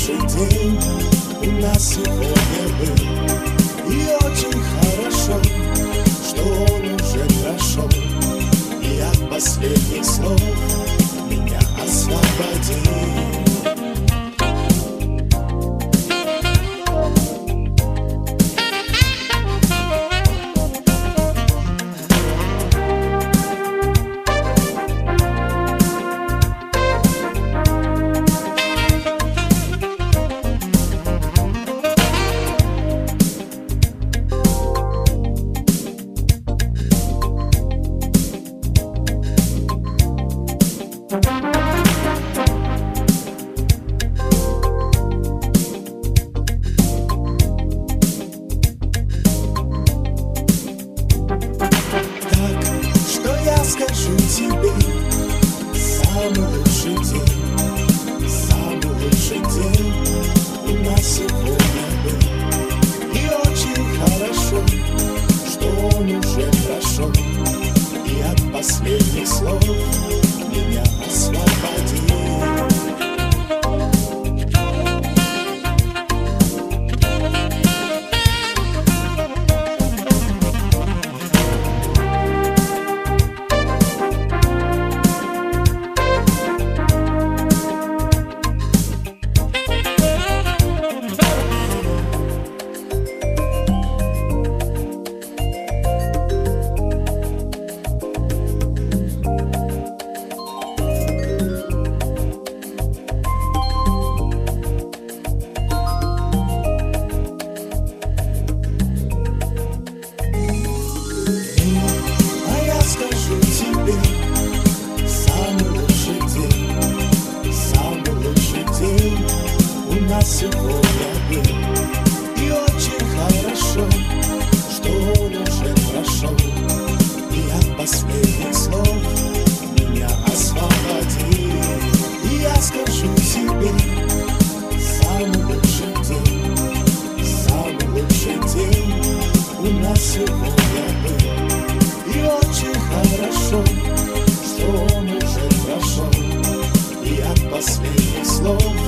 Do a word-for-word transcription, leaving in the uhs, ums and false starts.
лучший день у нас сегодня был. И очень хорошо, что он уже прошел, и от последних слов меня освободил. Скажу тебе, самый лучший день, самый лучший день у нас сегодня был. И очень хорошо, что он уже прошел, и от последних слов меня освободил. Сегодня был. И очень хорошо, что он уже прошел, и от последних слов меня освободил. И я скажу тебе, самый лучший день, самый лучший день у нас сегодня был. И очень хорошо, что он уже прошел, и от последних слов